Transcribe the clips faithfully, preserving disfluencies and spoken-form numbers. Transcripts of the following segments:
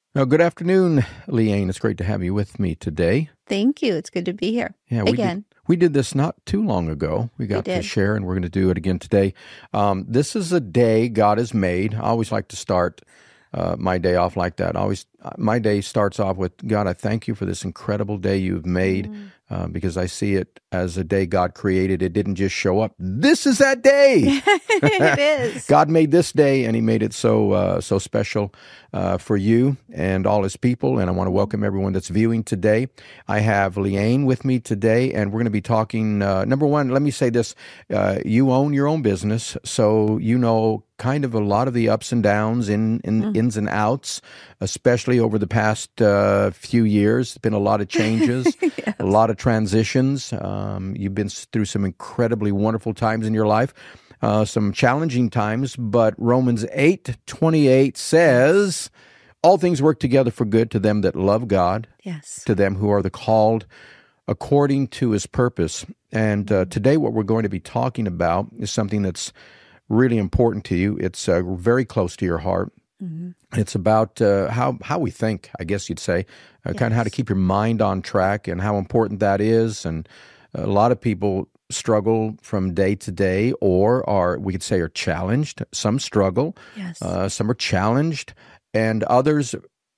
Well, good afternoon, Leanne. It's great to have you with me today. Thank you. It's good to be here Yeah, we again. Did, we did this not too long ago. We got We to did. share, and we're going to do it again today. Um, this is a day God has made. I always like to start uh, my day off like that. I always, my day starts off with, God, I thank you for this incredible day you've made. Mm. Uh, because I see it as a day God created. It didn't just show up. This is that day. It is. God made this day, and He made it so uh, so special uh, for you and all His people. And I want to welcome everyone that's viewing today. I have Leanne with me today, and we're going to be talking. Uh, number one, let me say this: uh, you own your own business, so you know kind of a lot of the ups and downs, in, in mm. ins and outs, especially over the past uh, few years. There's been a lot of changes, yes. a lot of transitions. Um, you've been through some incredibly wonderful times in your life, uh, some challenging times, but Romans eight twenty-eight says, all things work together for good to them that love God, yes. to them who are the called according to His purpose. And uh, today what we're going to be talking about is something that's really important to you. It's uh, very close to your heart. Mm-hmm. It's about uh, how how we think, I guess you'd say, uh, yes. kind of how to keep your mind on track and how important that is. And a lot of people struggle from day to day, or are, we could say, are challenged. Some struggle, yes. uh, some are challenged, and others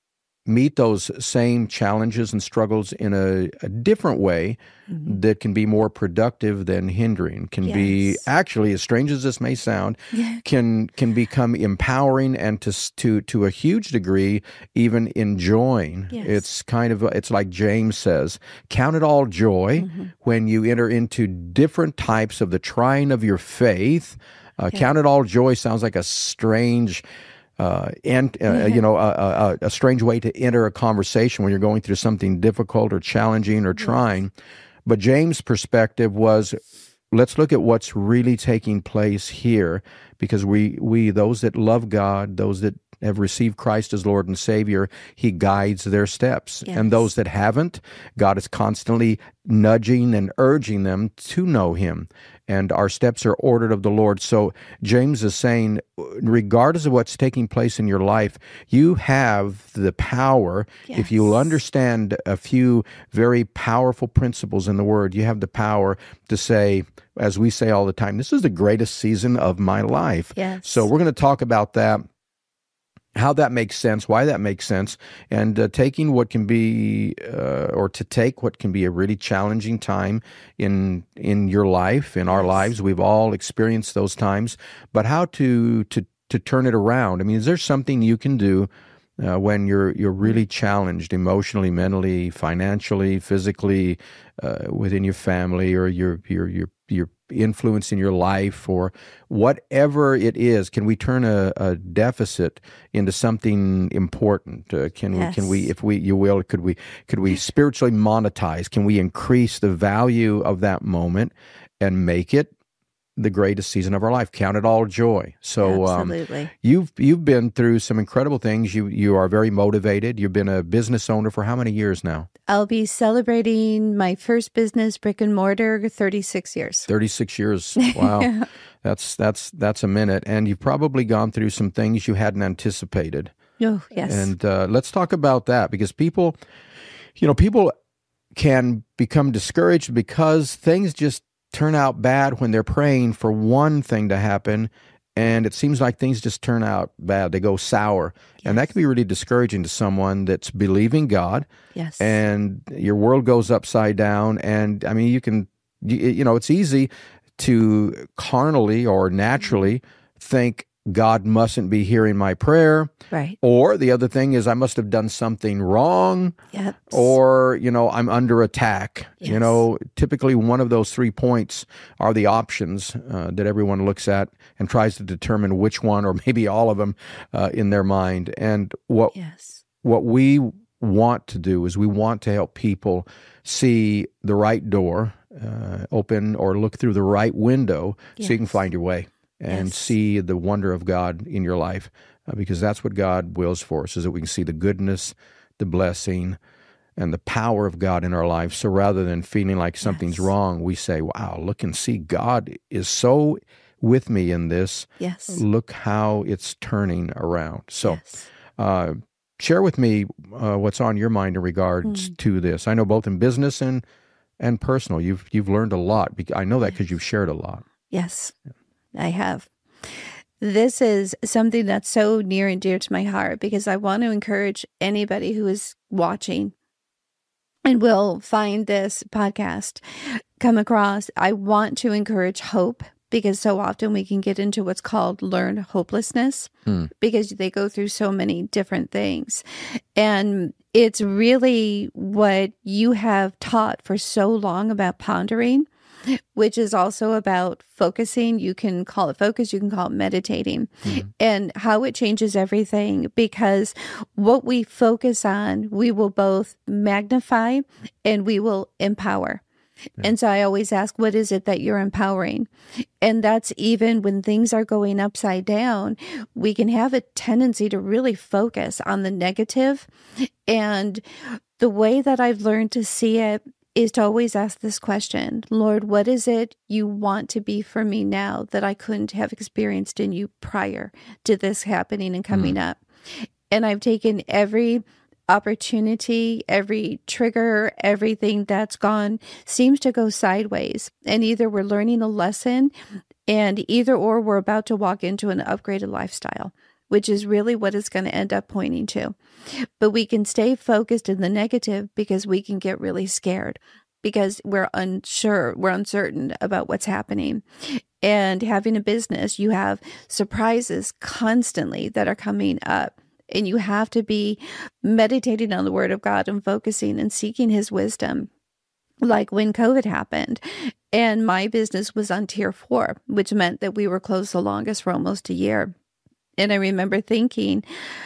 meet those same challenges and struggles in a, a different way mm-hmm. that can be more productive than hindering, can yes. be actually, as strange as this may sound, yeah. can can become empowering and to to to a huge degree even enjoying. Yes. It's kind of, it's like James says, count it all joy mm-hmm. when you enter into different types of the trying of your faith. Uh, yeah. Count it all joy sounds like a strange Uh, and, uh, you know, a, a, a strange way to enter a conversation when you're going through something difficult or challenging or trying. Yes. But James' perspective was, let's look at what's really taking place here, because we, we those that love God, those that have received Christ as Lord and Savior, He guides their steps. Yes. And those that haven't, God is constantly nudging and urging them to know Him. And our steps are ordered of the Lord. So James is saying, regardless of what's taking place in your life, you have the power, yes. if you'll understand a few very powerful principles in the Word, you have the power to say, as we say all the time, this is the greatest season of my life. Yes. So we're going to talk about that, how that makes sense, why that makes sense, and uh, taking what can be, uh, or to take what can be a really challenging time in in your life, in our yes. lives. We've all experienced those times, but how to to to turn it around. I mean, is there something you can do uh, when you're you're really challenged emotionally, mentally, financially, physically, uh, within your family, or your your your your influence in your life, or whatever it is? Can we turn a, a deficit into something important? Uh, can yes. we, can we, if we, you will, could we, could we spiritually monetize? Can we increase the value of that moment and make it the greatest season of our life? Count it all joy. So Absolutely. Um, you've you've been through some incredible things. You you are very motivated. You've been a business owner for how many years now? I'll be celebrating my first business, brick and mortar, thirty-six years. thirty-six years. Wow. yeah. That's that's that's a minute. And you've probably gone through some things you hadn't anticipated. Oh, yes. And uh, let's talk about that, because people, you know, people can become discouraged because things just turn out bad when they're praying for one thing to happen, and it seems like things just turn out bad. They go sour. Yes. And that can be really discouraging to someone that's believing God. Yes. And your world goes upside down. And I mean, you can, you, you know, it's easy to carnally or naturally think, God mustn't be hearing my prayer. Right. Or the other thing is, I must have done something wrong. Yep. Or, you know, I'm under attack. Yes. You know, typically one of those three points are the options uh, that everyone looks at and tries to determine which one, or maybe all of them, uh, in their mind. And what yes. what we want to do is we want to help people see the right door uh, open, or look through the right window, yes. so you can find your way and yes. see the wonder of God in your life, uh, because that's what God wills for us, is that we can see the goodness, the blessing, and the power of God in our life. So rather than feeling like something's yes. wrong, we say, wow, look and see, God is so with me in this. Yes. Look how it's turning around. So yes. uh, share with me uh, what's on your mind in regards Mm. to this. I know both in business and and personal, you've you've learned a lot. Bec- I know that because you've shared a lot. Yes, I have. This is something that's so near and dear to my heart because I want to encourage anybody who is watching and will find this podcast come across. I want to encourage hope because so often we can get into what's called learned hopelessness Hmm. because they go through so many different things. And it's really what you have taught for so long about pondering, which is also about focusing. You can call it focus, you can call it meditating, Mm-hmm. and how it changes everything because what we focus on, we will both magnify and we will empower. Yeah. And so I always ask, what is it that you're empowering? And that's even when things are going upside down, we can have a tendency to really focus on the negative. And the way that I've learned to see it is to always ask this question, Lord, what is it you want to be for me now that I couldn't have experienced in you prior to this happening and coming Mm. up? And I've taken every opportunity, every trigger, everything that's gone seems to go sideways. And either we're learning a lesson and either or we're about to walk into an upgraded lifestyle, which is really what it's going to end up pointing to. But we can stay focused in the negative because we can get really scared because we're unsure, we're uncertain about what's happening. And having a business, you have surprises constantly that are coming up. And you have to be meditating on the Word of God and focusing and seeking His wisdom. Like when COVID happened and my business was on tier four, which meant that we were closed the longest for almost a year. And I remember thinking,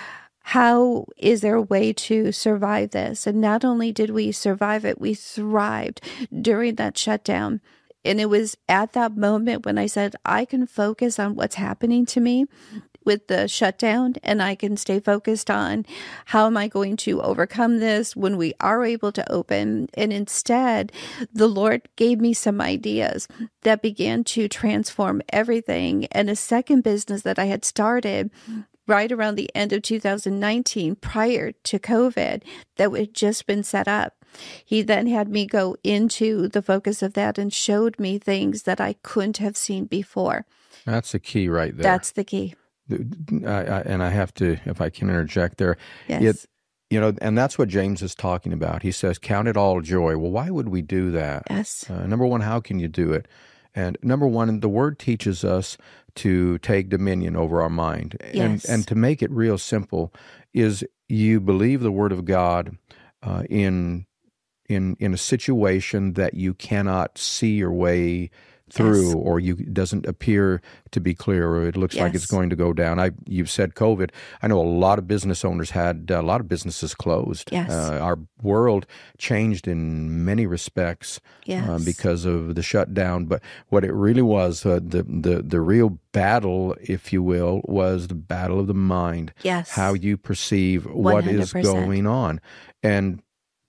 how is there a way to survive this? And not only did we survive it, we thrived during that shutdown. And it was at that moment when I said, I can focus on what's happening to me with the shutdown, and I can stay focused on how am I going to overcome this when we are able to open. And instead, the Lord gave me some ideas that began to transform everything. And a second business that I had started right around the end of two thousand nineteen, prior to COVID, that had just been set up. He then had me go into the focus of that and showed me things that I couldn't have seen before. That's the key right there. That's the key. I, I, and I have to, if I can interject there, Yes. it, you know, and that's what James is talking about. He says, count it all joy. Well, why would we do that? Yes. Uh, number one, how can you do it? And number one, the Word teaches us to take dominion over our mind. Yes. And, and to make it real simple is you believe the Word of God uh, in, in, in a situation that you cannot see your way through, Yes. or you it doesn't appear to be clear, or it looks like it's Yes. going to go down. I you've said COVID. I know a lot of business owners had uh, a lot of businesses closed. Yes. Uh, our world changed in many respects Yes. uh, because of the shutdown. But what it really was, uh, the the the real battle, if you will, was the battle of the mind. Yes. How you perceive what is one hundred percent. going on, and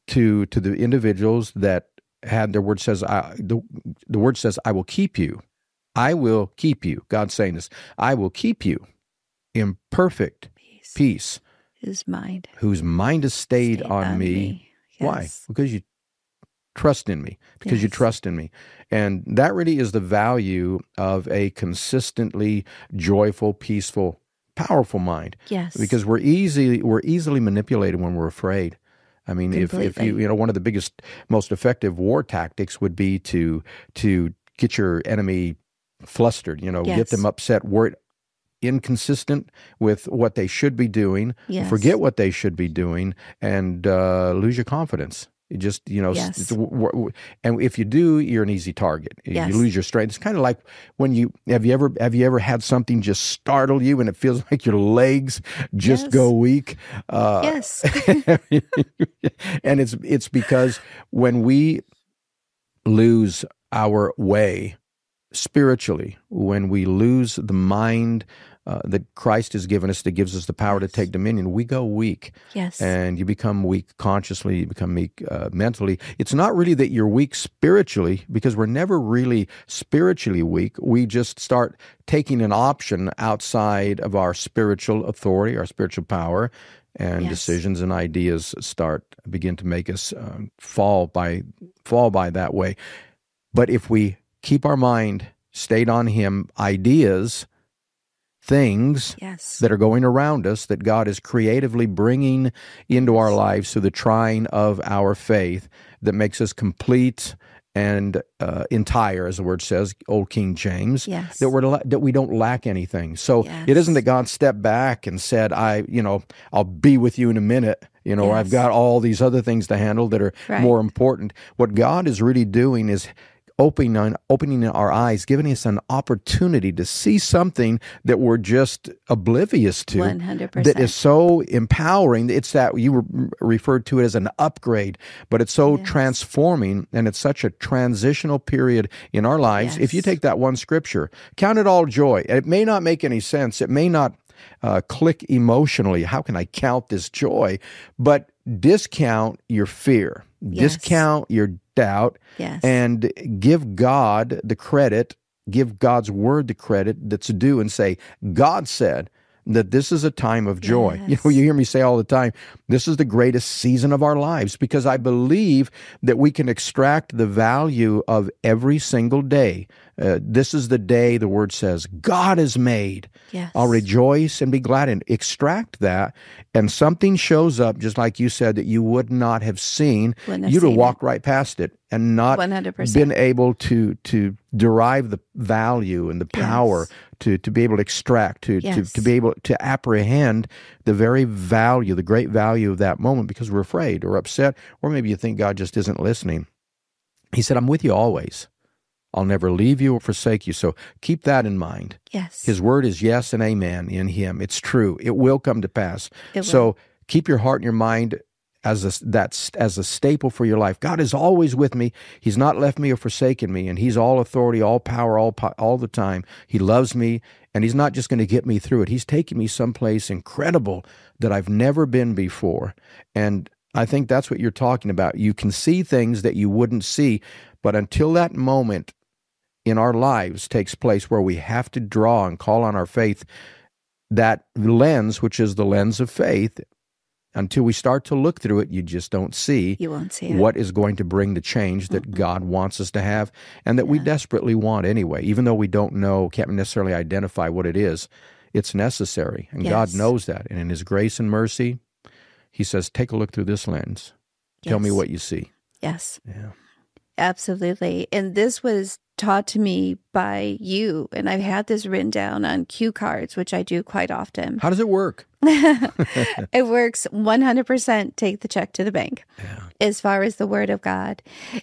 to to the individuals that had their word says, I, the, the word says, I will keep you. I will keep you. God's saying this. I will keep you in perfect Peace. peace, His mind whose mind is stayed, stayed on, me. Why? Yes. Because you trust in me. Because you Yes. trust in me. And that really is the value of a consistently joyful, peaceful, powerful mind. Yes. Because we're easy, we're easily manipulated when we're afraid. I mean, if, if you, Completely. you know, one of the biggest, most effective war tactics would be to to get your enemy flustered, you know, get Yes. them upset, worried, inconsistent with what they should be doing, Yes. forget what they should be doing, and uh, lose your confidence. You just, you know, s- Yes. it's w- w- and if you do, you're an easy target. Yes. You lose your strength. It's kind of like when you have you ever have you ever had something just startle you and it feels like your legs just Yes. go weak. Uh, Yes. and it's it's because when we lose our way spiritually, when we lose the mind uh, that Christ has given us, that gives us the power to take dominion, we go weak. Yes. And you become weak consciously, you become weak uh, mentally. It's not really that you're weak spiritually, because we're never really spiritually weak. We just start taking an option outside of our spiritual authority, our spiritual power, and Yes. decisions and ideas start begin to make us uh, fall by fall by that way. But if we keep our mind stayed on Him, ideas, things Yes. that are going around us that God is creatively bringing into our lives through the trying of our faith that makes us complete and uh, entire, as the word says, Old King James, Yes. that we're la- that we don't lack anything. So Yes. it isn't that God stepped back and said, "I, you know, I'll be with you in a minute." You know, Yes. I've got all these other things to handle that are Right. more important. What God is really doing is opening opening our eyes, giving us an opportunity to see something that we're just oblivious to. one hundred That percent. is so empowering. It's that you re- referred to it as an upgrade, but it's so Yes. transforming, and it's such a transitional period in our lives. If you Yes. take that one scripture, count it all joy. It may not make any sense. It may not uh, click emotionally. How can I count this joy? But discount your fear, Yes. discount your doubt, Yes. and give God the credit, give God's word the credit that's due, and say, God said that this is a time of joy. You know, Yes. you hear me say all the time, this is the greatest season of our lives, because I believe that we can extract the value of every single day. Uh, this is the day, the word says, God has made. Yes. I'll rejoice and be glad and extract that. And something shows up, just like you said, that you would not have seen. Wouldn't have You'd have seen walked right past it and not one hundred percent. been able to to derive the value and the power Yes. to to be able to extract, to, to Yes. to be able to apprehend the very value, the great value of that moment, because we're afraid or upset, or maybe you think God just isn't listening. He said, I'm with you always. I'll never leave you or forsake you. So keep that in mind. Yes. His word is yes and amen in Him. It's true. It will come to pass. It will. So keep your heart and your mind as a, that's as a staple for your life. God is always with me. He's not left me or forsaken me, and He's all authority, all power, all po- all the time. He loves me, and He's not just going to get me through it. He's taking me someplace incredible that I've never been before. And I think that's what you're talking about. You can see things that you wouldn't see, but until that moment in our lives takes place where we have to draw and call on our faith, that lens, which is the lens of faith, until we start to look through it, you just don't see You won't see it. what is going to bring the change that God wants us to have and that we Yeah. desperately want anyway. Even though we don't know, can't necessarily identify what it is, it's necessary. And God Yes. knows that. And in His grace and mercy, He says, take a look through this lens. Tell me Yes. what you see. Yes. Yeah. Absolutely. And this was taught to me by you. And I've had this written down on cue cards, which I do quite often. How does it work? It works one hundred percent take the check to the bank Yeah. as far as the word of God.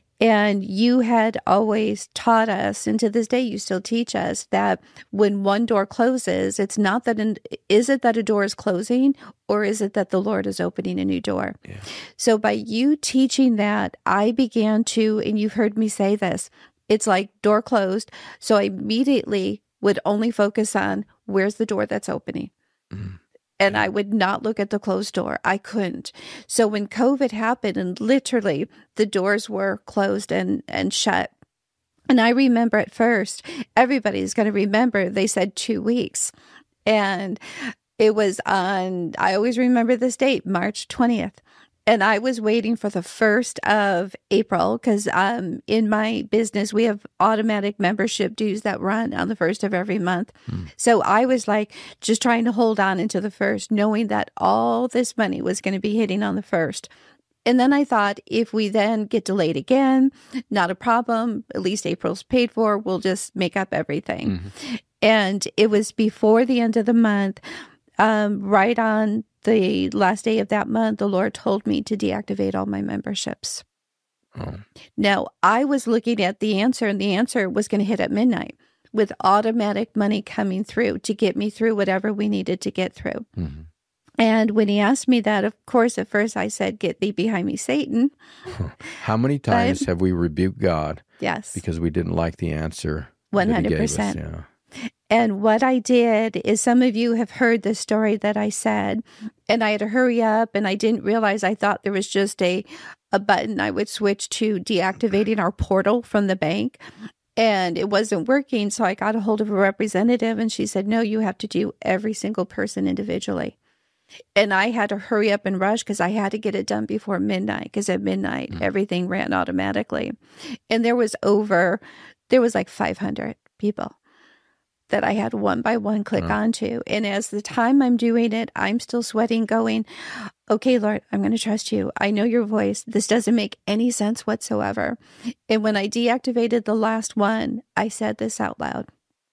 And you had always taught us, and to this day you still teach us, that when one door closes, it's not that, an, is it that a door is closing, or is it that the Lord is opening a new door? Yeah. So by you teaching that, I began to, and you've heard me say this, it's like door closed. So I immediately would only focus on where's the door that's opening. Mhm. And I would not look at the closed door. I couldn't. So when COVID happened and literally the doors were closed and, and shut, and I remember at first, everybody's going to remember, they said two weeks. And it was on, I always remember this date, March twentieth. And I was waiting for the first of April because um, in my business, we have automatic membership dues that run on the first of every month. Hmm. So I was like just trying to hold on into the first, knowing that all this money was going to be hitting on the first. And then I thought, if we then get delayed again, not a problem. At least April's paid for. We'll just make up everything. Mhm. And it was before the end of the month, um, right on the last day of that month, the Lord told me to deactivate all my memberships. Oh. Now, I was looking at the answer, and the answer was going to hit at midnight with automatic money coming through to get me through whatever we needed to get through. Mhm. And when he asked me that, of course, at first I said, "Get thee behind me, Satan." How many times have we rebuked God Yes. because we didn't like the answer one that He hundred gave us? percent. Yeah. And what I did is, some of you have heard the story that I said, and I had to hurry up, and I didn't realize, I thought there was just a, a button I would switch to deactivating our portal from the bank, and it wasn't working. So I got a hold of a representative, and she said, no, you have to do every single person individually. And I had to hurry up and rush because I had to get it done before midnight, because at midnight, mm. everything ran automatically. And there was over, there was like five hundred people that I had one by one click mm. onto. And as the time I'm doing it, I'm still sweating going, okay, Lord, I'm going to trust you. I know your voice. This doesn't make any sense whatsoever. And when I deactivated the last one, I said this out loud.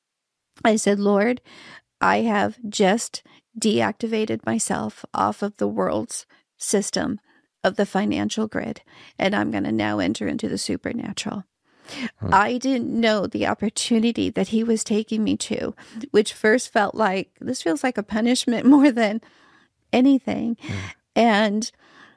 I said, Lord, I have just deactivated myself off of the world's system of the financial grid, and I'm going to now enter into the supernatural. Huh. I didn't know the opportunity that he was taking me to, which first felt like, this feels like a punishment more than anything. Hmm. And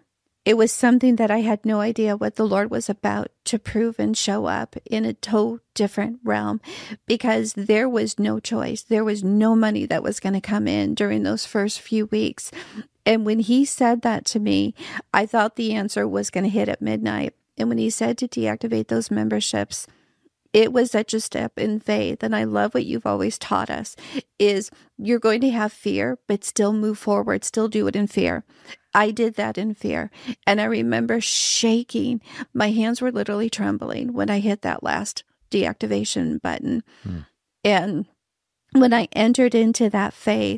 it was something that I had no idea what the Lord was about to prove and show up in a total different realm, because there was no choice. There was no money that was going to come in during those first few weeks. And when he said that to me, I thought the answer was going to hit at midnight. And when he said to deactivate those memberships, it was such a step in faith. And I love what you've always taught us is you're going to have fear, but still move forward, still do it in fear. I did that in fear. And I remember shaking. My hands were literally trembling when I hit that last deactivation button. Hmm. And when I entered into that faith,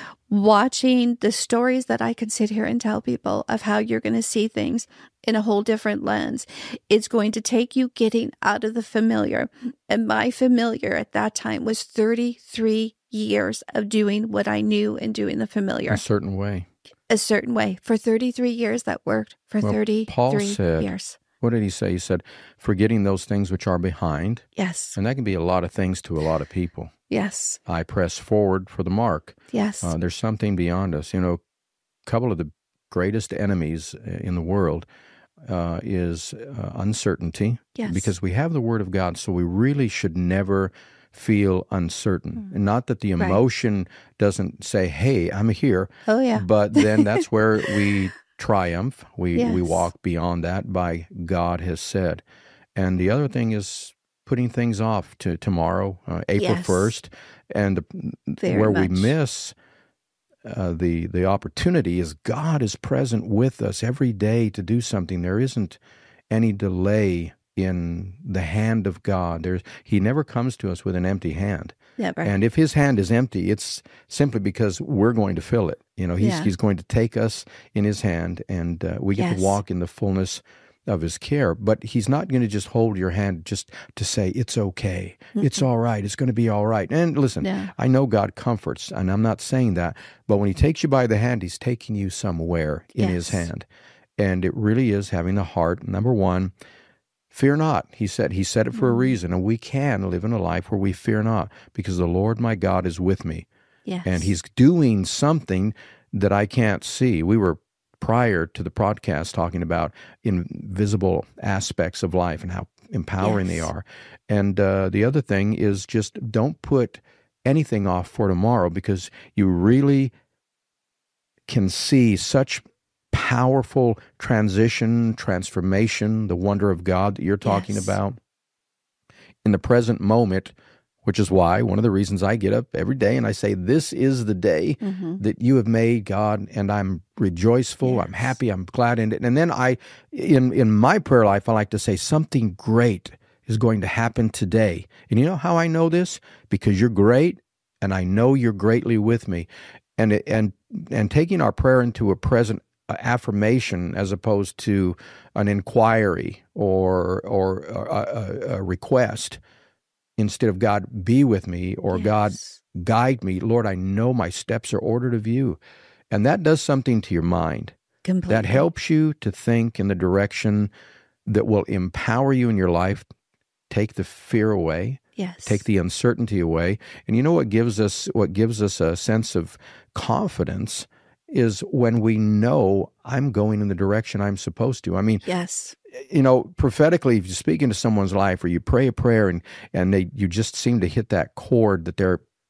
watching the stories that I could sit here and tell people of how you're going to see things in a whole different lens, it's going to take you getting out of the familiar. And my familiar at that time was thirty-three years of doing what I knew and doing the familiar. A certain way. A certain way. For thirty-three years, that worked. For well, thirty-three Paul said, years. What did he say? He said, forgetting those things which are behind. Yes. And that can be a lot of things to a lot of people. Yes. I press forward for the mark. Yes. Uh, there's something beyond us. You know, a couple of the greatest enemies in the world uh, is uh, uncertainty. Yes. Because we have the Word of God, so we really should never feel uncertain. Mm. And not that the emotion right. doesn't say, hey, I'm here. Oh, yeah. But then that's where we triumph. We yes. we walk beyond that by God has said. And the other thing is putting things off to tomorrow, uh, April yes. first. And the, where much. we miss uh, the the opportunity is God is present with us every day to do something. There isn't any delay in the hand of God. There's He never comes to us with an empty hand. Never. And if His hand is empty, it's simply because we're going to fill it. You know, He's yeah. He's going to take us in His hand, and uh, we get yes. to walk in the fullness of His care. But He's not going to just hold your hand just to say, it's okay, mm-hmm. it's all right, it's going to be all right. And listen, no. I know God comforts, and I'm not saying that, but when He takes you by the hand, He's taking you somewhere in yes. His hand. And it really is having the heart, number one, fear not, he said. He said it for a reason, and we can live in a life where we fear not, because the Lord my God is with me. Yes. And He's doing something that I can't see. We were, prior to the podcast, talking about invisible aspects of life and how empowering yes. they are. And uh, the other thing is just don't put anything off for tomorrow, because you really can see such powerful transition, transformation, the wonder of God that you're talking yes. about in the present moment, which is why one of the reasons I get up every day and I say, this is the day mm-hmm. that you have made, God, and I'm rejoiceful, yes. I'm happy, I'm glad in it. And then I, in, in my prayer life, I like to say something great is going to happen today. And you know how I know this? Because you're great, and I know you're greatly with me. And it, and and taking our prayer into a present affirmation as opposed to an inquiry or or a, a, a request, instead of God be with me or yes. God guide me. Lord, I know my steps are ordered of you. And that does something to your mind. Completely. That helps you to think in the direction that will empower you in your life, take the fear away, yes. take the uncertainty away. And you know what gives us what gives us a sense of confidence is when we know I'm going in the direction I'm supposed to. I mean, yes. you know, prophetically, if you speak into someone's life or you pray a prayer and, and they you just seem to hit that chord that they're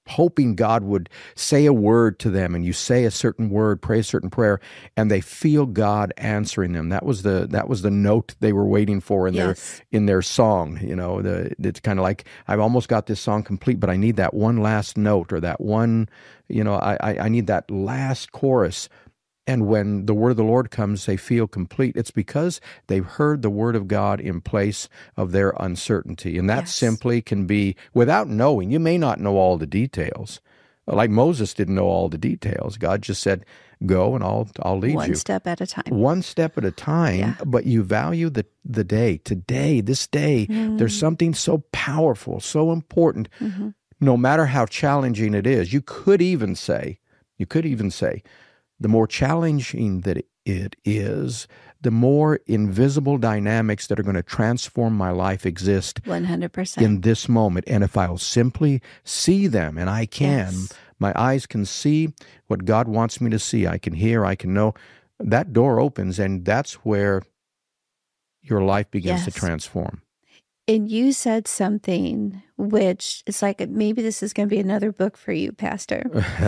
hoping God would say a word to them, and you say a certain word, pray a certain prayer, and they feel God answering them. That was the that was the note they were waiting for in Yes. their in their song. You know, the, it's kind of like, I've almost got this song complete, but I need that one last note, or that one, you know, I I, I need that last chorus. And when the word of the Lord comes, they feel complete. It's because they've heard the word of God in place of their uncertainty. And that Yes. simply can be without knowing. You may not know all the details. Like Moses didn't know all the details. God just said, go and I'll I'll lead One you. step at a time. One step at a time, Yeah. but you value the, the day. Today, this day, Mm. there's something so powerful, so important, Mhm. no matter how challenging it is. You could even say, you could even say, the more challenging that it is, the more invisible dynamics that are going to transform my life exist one hundred percent. in this moment. And if I'll simply see them, and I can, Yes. my eyes can see what God wants me to see. I can hear, I can know. That door opens, and that's where your life begins to Yes. transform. And you said something which is like, maybe this is going to be another book for you, Pastor.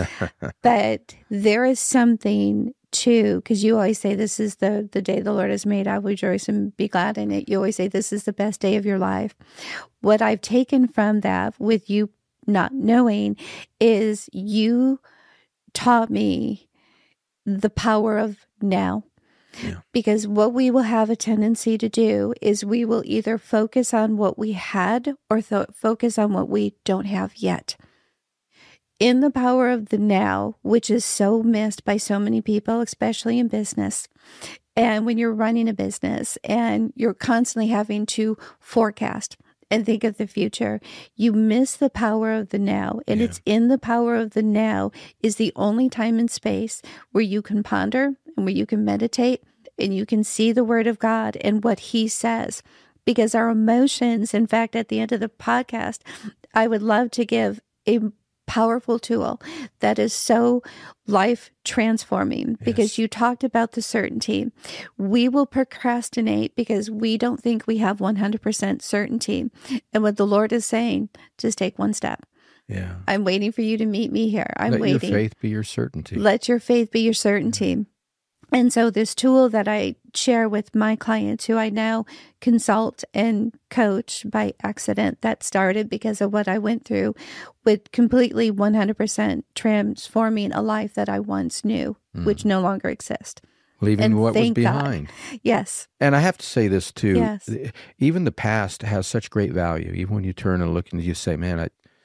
But there is something too, because you always say, this is the, the day the Lord has made. I will rejoice and be glad in it. You always say, this is the best day of your life. What I've taken from that, with you not knowing, is you taught me the power of now. Yeah. Because what we will have a tendency to do is we will either focus on what we had or th- focus on what we don't have yet. In the power of the now, which is so missed by so many people, especially in business, and when you're running a business and you're constantly having to forecast and think of the future, you miss the power of the now. And Yeah. it's in the power of the now is the only time and space where you can ponder and where you can meditate and you can see the word of God and what he says. Because our emotions, in fact, at the end of the podcast, I would love to give a powerful tool that is so life transforming, because Yes. you talked about the certainty. We will procrastinate because we don't think we have one hundred percent certainty. And what the Lord is saying, just take one step. Yeah. I'm waiting for you to meet me here. I'm Let waiting. your faith be your certainty. Let your faith be your certainty. And so this tool that I share with my clients, who I now consult and coach by accident, that started because of what I went through, with completely one hundred percent transforming a life that I once knew, Mm. which no longer exists. Leaving And what was thank God. behind. Yes. And I have to say this too. Yes. Even the past has such great value. Even when you turn and look and you say, man, I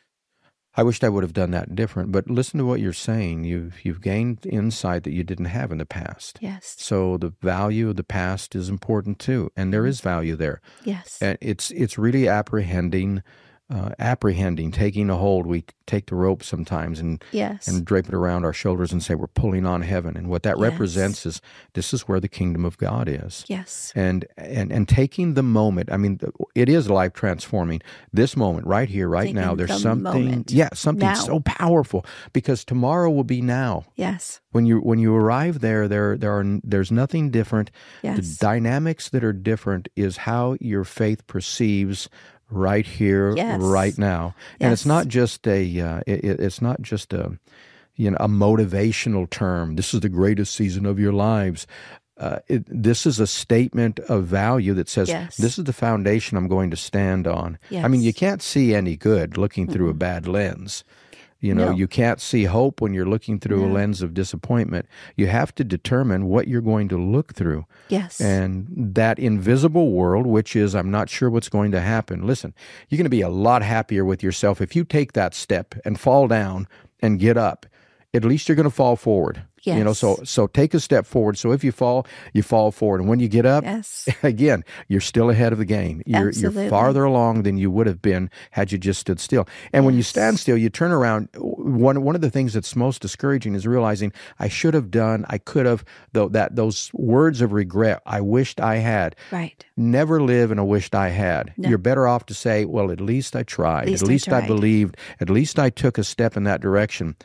I wished I would have done that different. But listen to what you're saying. You've you've gained insight that you didn't have in the past. Yes. So the value of the past is important too, and there is value there. Yes. And it's it's really apprehending, uh, apprehending, taking a hold. We take the rope sometimes and Yes. and drape it around our shoulders and say we're pulling on heaven. And what that Yes. represents is this is where the kingdom of God is. Yes. And and and taking the moment. I mean, it is life transforming. This moment, right here, right Taking now. There's the something, moment. yeah, something Now. so powerful, because tomorrow will be now. Yes. When you when you arrive there, there there are there's nothing different. Yes. The dynamics that are different is how your faith perceives right here, Yes. right now. And it's Yes. not just a uh, it, it's not just a you know a motivational term. This is the greatest season of your lives. Uh, it, this is a statement of value that says, Yes. this is the foundation I'm going to stand on. I mean, Yes. you can't see any good looking through a bad lens. You know, No. you can't see hope when you're looking through a No. lens of disappointment. You have to determine what you're going to look through. Yes. And that invisible world, which is, I'm not sure what's going to happen. Listen, you're going to be a lot happier with yourself if you take that step and fall down and get up. At least you're going to fall forward. You know, Yes. so so take a step forward. So if you fall, you fall forward. And when you get up, Yes. again, you're still ahead of the game. You're, Absolutely. you're farther along than you would have been had you just stood still. And when you Yes. stand still, you turn around. One one of the things that's most discouraging is realizing I should have done, I could have, though that those words of regret, I wished I had. Right. Never live in a wished I had. No. You're better off to say, well, at least I tried. At least at I least I tried. believed. At least I took a step in that direction.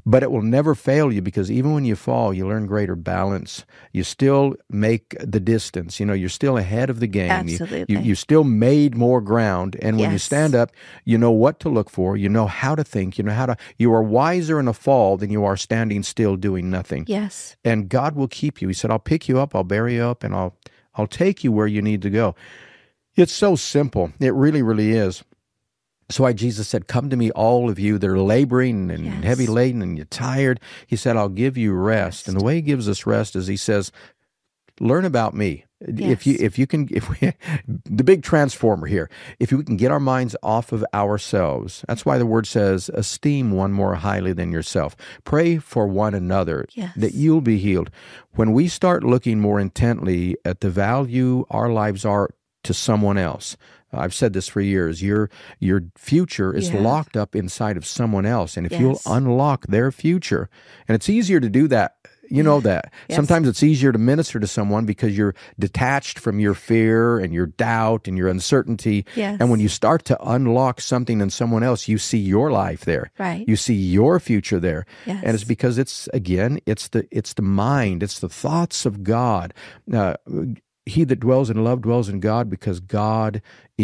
But it will never fail you, because even when you fall, you learn greater balance. You still make the distance. You know, you're still ahead of the game. Absolutely. You, you, you still made more ground. And when you Yes. stand up, you know what to look for. You know how to think. You know how to, you are wiser in a fall than you are standing still doing nothing. Yes. And God will keep you. He said, I'll pick you up, I'll bury you up, and I'll, I'll take you where you need to go. It's so simple. It really, really is. That's why Jesus said, come to me, all of you that are laboring and Yes. heavy laden and you're tired. He said, I'll give you rest. Rest. And the way he gives us rest is he says, learn about me. If you Yes. if you can, if we, the big transformer here, if we can get our minds off of ourselves, that's why the word says, esteem one more highly than yourself. Pray for one another Yes. that you'll be healed. When we start looking more intently at the value our lives are to someone else, I've said this for years, your your future is Yeah. locked up inside of someone else. And if Yes. you'll unlock their future, and it's easier to do that, you know that. Yes. Sometimes it's easier to minister to someone because you're detached from your fear and your doubt and your uncertainty. Yes. And when you start to unlock something in someone else, you see your life there. Right. You see your future there. Yes. And it's because it's, again, it's the it's the mind, it's the thoughts of God. Uh, He that dwells in love dwells in God, because God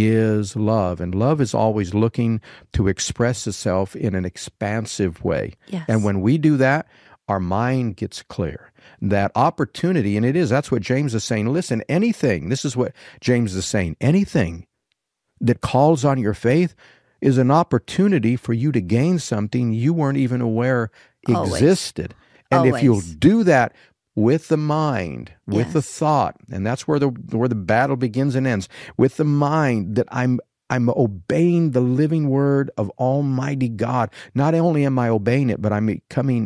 is love. And love is always looking to express itself in an expansive way. Yes. And when we do that, our mind gets clear. That opportunity, and it is, that's what James is saying. Listen, anything, this is what James is saying, anything that calls on your faith is an opportunity for you to gain something you weren't even aware Always. existed. And if you'll Always. do that with the mind, with the Yes. thought, and that's where the where the battle begins and ends, with the mind that I'm I'm obeying the living word of Almighty God. Not only am I obeying it, but I'm becoming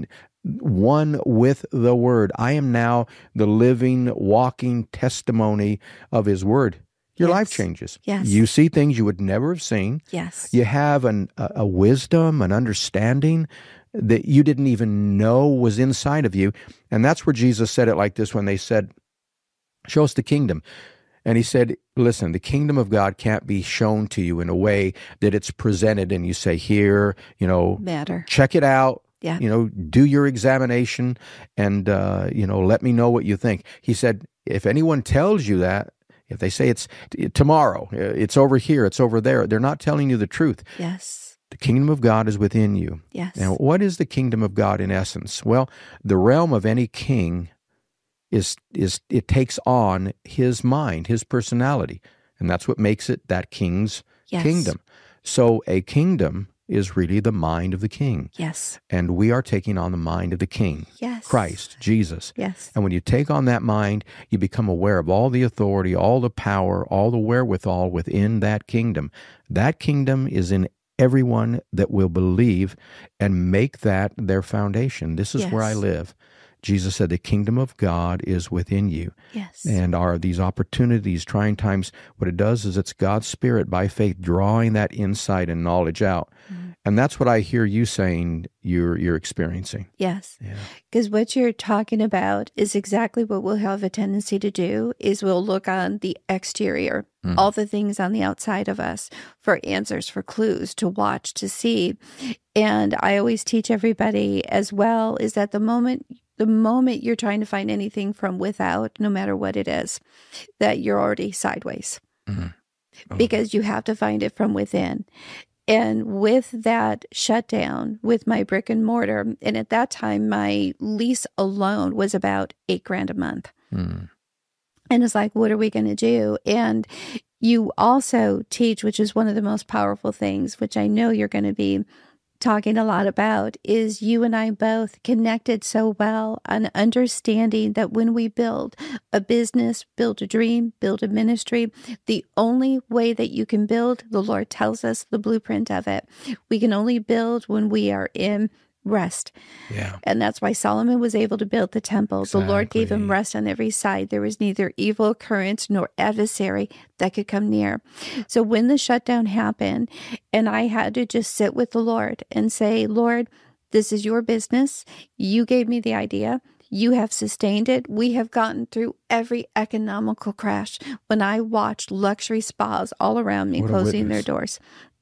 one with the word. I am now the living, walking testimony of his word. Your Yes. life changes. Yes. You see things you would never have seen. Yes. You have an, a, a wisdom, an understanding that you didn't even know was inside of you. And that's where Jesus said it like this when they said, show us the kingdom. And he said, listen, the kingdom of God can't be shown to you in a way that it's presented and you say, here, you know, Matter. check it out. Yeah. You know, do your examination and, uh, you know, let me know what you think. He said, if anyone tells you that, if they say it's tomorrow, it's over here, it's over there, they're not telling you the truth. Yes. The kingdom of God is within you. Yes. Now, what is the kingdom of God in essence? Well, the realm of any king is, is it takes on his mind, his personality, and that's what makes it that king's Yes. kingdom. So a kingdom is really the mind of the king. Yes. And we are taking on the mind of the king, Yes. Christ, Jesus. Yes. And when you take on that mind, you become aware of all the authority, all the power, all the wherewithal within that kingdom. That kingdom is in everyone that will believe and make that their foundation. This is where I Yes. live. Jesus said, the kingdom of God is within you. Yes. And are these opportunities, trying times, what it does is it's God's Spirit by faith drawing that insight and knowledge out. Mm-hmm. And that's what I hear you saying you're you're experiencing. Yes. Yeah. Because what you're talking about is exactly what we'll have a tendency to do is we'll look on the exterior, Mm. all the things on the outside of us for answers, for clues to watch, to see. And I always teach everybody as well is that the moment the moment you're trying to find anything from without, no matter what it is, that you're already sideways. Mhm. Oh. Because you have to find it from within. And with that shutdown, with my brick and mortar, and at that time, my lease alone was about eight grand a month. Mm. And it's like, what are we going to do? And you also teach, which is one of the most powerful things, which I know you're going to be talking a lot about, is you and I both connected so well on understanding that when we build a business, build a dream, build a ministry, the only way that you can build, the Lord tells us the blueprint of it. We can only build when we are in rest. Yeah. And that's why Solomon was able to build the temple. The Lord gave him Exactly. rest on every side. There was neither evil occurrence nor adversary that could come near. So when the shutdown happened, and I had to just sit with the Lord and say, Lord, this is your business. You gave me the idea. You have sustained it. We have gotten through every economical crash when I watched luxury spas all around me What a closing their witness. doors.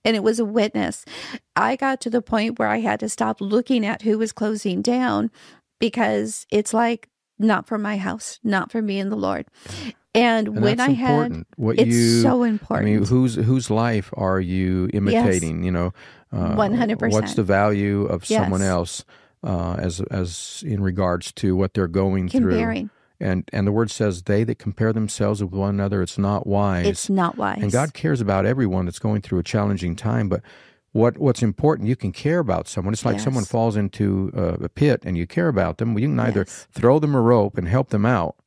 and it was a witness. I got to the point where I had to stop looking at who was closing down because it's like, not for my house, not for me and the Lord. And, and when that's I important. had, what it's you, so important. I mean, whose whose life are you imitating? Yes. You know, uh, one hundred percent. What's the value of Yes. someone else uh, as as in regards to what they're going Comparing. through? And and the word says, they that compare themselves with one another, it's not wise. It's not wise. And God cares about everyone that's going through a challenging time. But what what's important, you can care about someone. It's like Yes. someone falls into uh, a pit and you care about them. Well, you can either Yes. throw them a rope and help them out,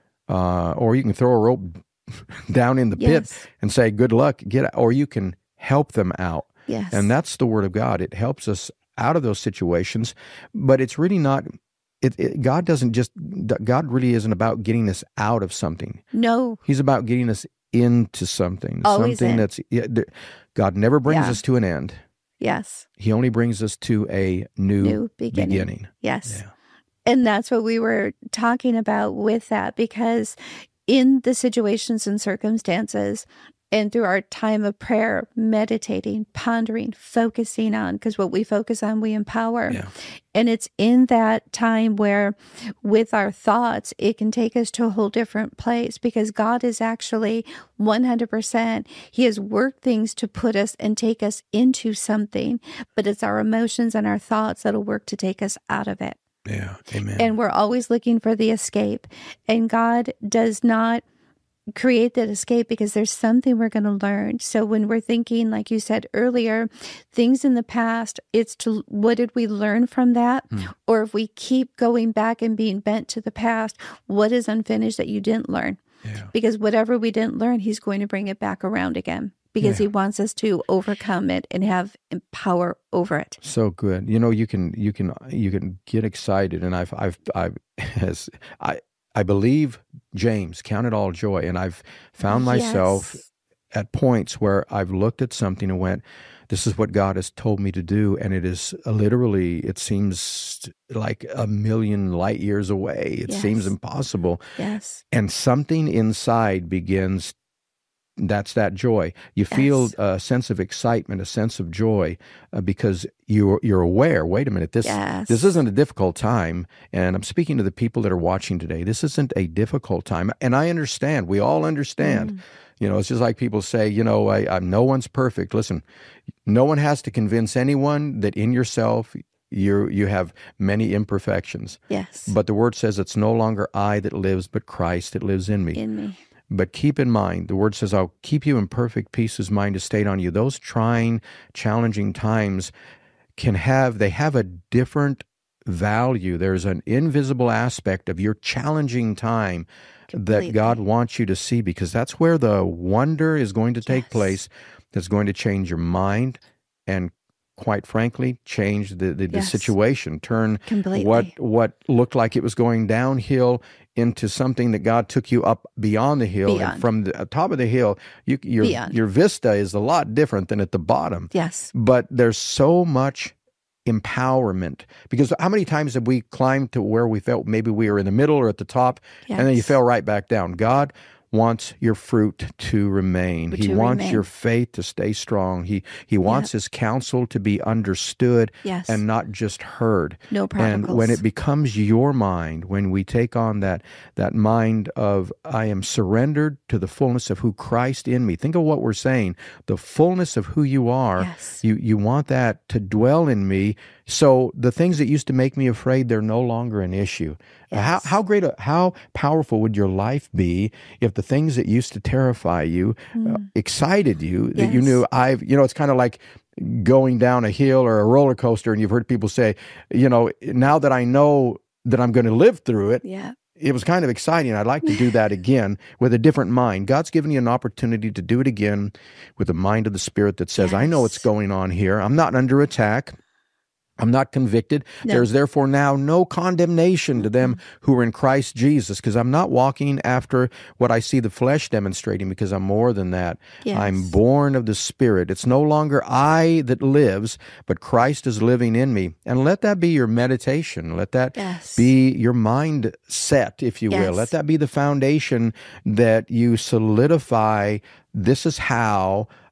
uh, or you can throw a rope down in the pit Yes. and say, good luck, get out. Or you can help them out. Yes. And that's the word of God. It helps us out of those situations. But it's really not... It, it, God doesn't just, God really isn't about getting us out of something. No. He's about getting us into something. Always something in. that's, yeah, there- God never brings Yeah. us to an end. Yes. He only brings us to a new, New beginning. beginning. Yes. Yeah. And that's what we were talking about with that, because in the situations and circumstances, and through our time of prayer, meditating, pondering, focusing on, because what we focus on, we empower. Yeah. And it's in that time where, with our thoughts, it can take us to a whole different place, because God is actually one hundred percent. He has worked things to put us and take us into something, but it's our emotions and our thoughts that'll work to take us out of it. Yeah. Amen. And we're always looking for the escape. And God does not create that escape because there's something we're going to learn. So when we're thinking, like you said earlier, things in the past, it's to what did we learn from that? Mm. Or if we keep going back and being bent to the past, what is unfinished that you didn't learn? Yeah. Because whatever we didn't learn, he's going to bring it back around again, because Yeah. he wants us to overcome it and have power over it. So good. You know, you can you can you can get excited, and I've I've I've as I I believe James, count it all joy, and I've found myself Yes. at points where I've looked at something and went, this is what God has told me to do, and it is literally, it seems like a million light years away. It Yes. seems impossible, Yes. and something inside begins. That's that joy. You feel Yes. a sense of excitement, a sense of joy, uh, because you're you're aware. Wait a minute, this Yes. this isn't a difficult time. And I'm speaking to the people that are watching today. This isn't a difficult time, and I understand. We all understand. Mm. You know, it's just like people say, you know, I, I, no one's perfect. Listen, no one has to convince anyone that in yourself you you have many imperfections. Yes. But the Word says it's no longer I that lives, but Christ that lives in me. In me. But keep in mind, the Word says, I'll keep you in perfect peace whose mind is stayed on you. Those trying, challenging times can have, they have a different value. There's an invisible aspect of your challenging time Completely. that God wants you to see, because that's where the wonder is going to take Yes. place, that's going to change your mind and, quite frankly, change the, the, the Yes. situation, turn Completely. what what looked like it was going downhill into something that God took you up beyond the hill. Beyond. And from the top of the hill, you, your Beyond. your vista is a lot different than at the bottom. Yes. But there's so much empowerment, because how many times have we climbed to where we felt maybe we were in the middle or at the top, and then you Yes. fell right back down? God wants your fruit to remain. To He wants remain. your faith to stay strong. He he wants His counsel to be understood Yes. and not just heard. No And prodigals. when it becomes your mind, when we take on that that mind of, I am surrendered to the fullness of who Christ in me. Think of what we're saying, the fullness of who you are. Yes. You you want that to dwell in me. So the things that used to make me afraid, they're no longer an issue. How Yes. how great, a, how powerful would your life be if the things that used to terrify you uh, excited you, that you Yes. knew, I've, you know, it's kind of like going down a hill or a roller coaster, and you've heard people say, you know, now that I know that I'm going to live through it, Yeah. it was kind of exciting. I'd like to do that again with a different mind. God's given you an opportunity to do it again with the mind of the Spirit that says, I know what's Yes. going on here. I'm not under attack. I'm not convicted. No. There's therefore now no condemnation to them who are in Christ Jesus, because I'm not walking after what I see the flesh demonstrating, because I'm more than that. Yes. I'm born of the Spirit. It's no longer I that lives, but Christ is living in me. And let that be your meditation. Let that Yes. be your mind set, if you will. Yes. Let that be the foundation that you solidify. This is how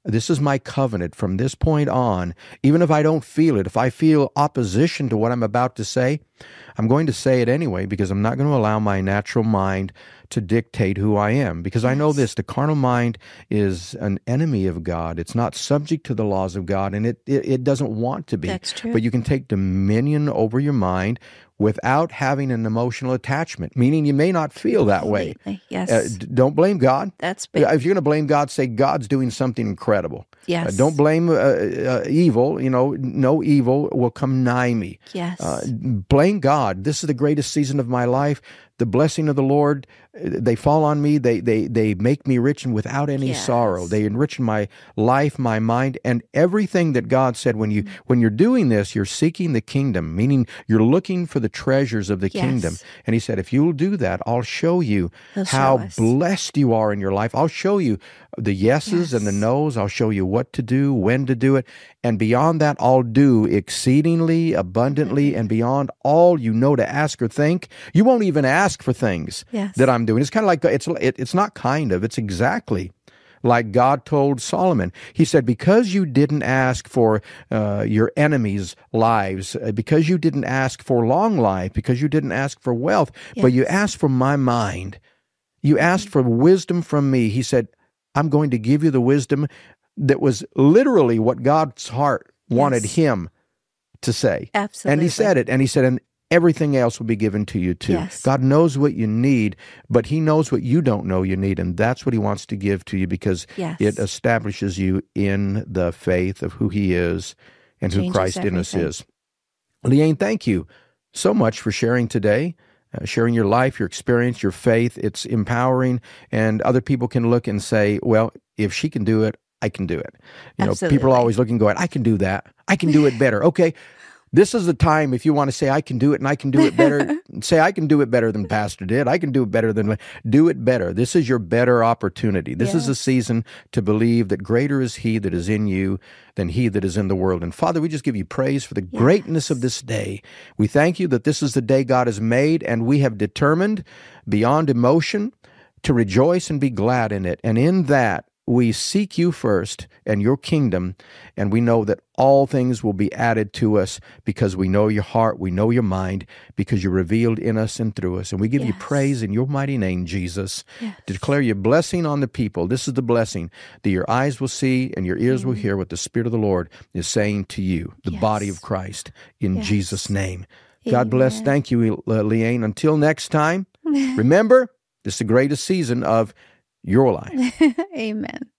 This is my covenant from this point on. Even if I don't feel it, if I feel opposition to what I'm about to say, I'm going to say it anyway because I'm not going to allow my natural mind to dictate who I am. Because I know this, the carnal mind is an enemy of God. It's not subject to the laws of God, and it, it, it doesn't want to be. That's true. But you can take dominion over your mind without having an emotional attachment, meaning you may not feel that way. Completely. Yes. Uh, d- don't blame God. That's big. If you're going to blame God, say God's doing something incredible. Yes. Uh, don't blame uh, uh, evil. You know, no evil will come nigh me. Yes. Uh, blame God. This is the greatest season of my life. The blessing of the Lord, they fall on me. They they they make me rich and without any Yes. sorrow. They enrich my life, my mind, and everything that God said. When you mm-hmm. when you're doing this, you're seeking the kingdom, meaning you're looking for the treasures of the Yes. kingdom. And He said, if you'll do that, I'll show you He'll how show us. blessed you are in your life. I'll show you the yeses Yes. and the nos. I'll show you what to do, when to do it. And beyond that, I'll do exceedingly, abundantly, Mm-hmm. and beyond all you know to ask or think. You won't even ask for things Yes. that I'm doing. It's kind of like, it's, it, it's not kind of, it's exactly like God told Solomon. He said, because you didn't ask for uh, your enemies' lives, uh, because you didn't ask for long life, because you didn't ask for wealth, Yes. but you asked for my mind, you asked for wisdom from me. He said, I'm going to give you the wisdom that was literally what God's heart wanted Yes. him to say. Absolutely. And He said it, and He said, and everything else will be given to you too. Yes. God knows what you need, but He knows what you don't know you need, and that's what He wants to give to you because Yes. it establishes you in the faith of who He is and who Changes Christ in us everything. is. Leanne, thank you so much for sharing today. Uh, sharing your life, your experience, your faith. It's empowering, and other people can look and say, well, if she can do it, I can do it. You know, people Absolutely. are always looking, going, I can do that. I can do it better. Okay, this is the time if you want to say, I can do it and I can do it better, say, I can do it better than Pastor did. I can do it better than, do it better. This is your better opportunity. This is a Yes. season to believe that greater is He that is in you than he that is in the world. And Father, we just give you praise for the Yes. greatness of this day. We thank you that this is the day God has made, and we have determined beyond emotion to rejoice and be glad in it. And in that, we seek you first and your kingdom, and we know that all things will be added to us because we know your heart, we know your mind, because you're revealed in us and through us. And we give you Yes. praise in your mighty name, Jesus. Yes. To declare your blessing on the people. This is the blessing that your eyes will see and your ears will hear what the Spirit of the Lord is saying to you, the Yes. body of Christ, in Yes. Jesus' name. God bless. Amen. Thank you, uh, Leanne. Until next time, remember, this is the greatest season of your life. Amen.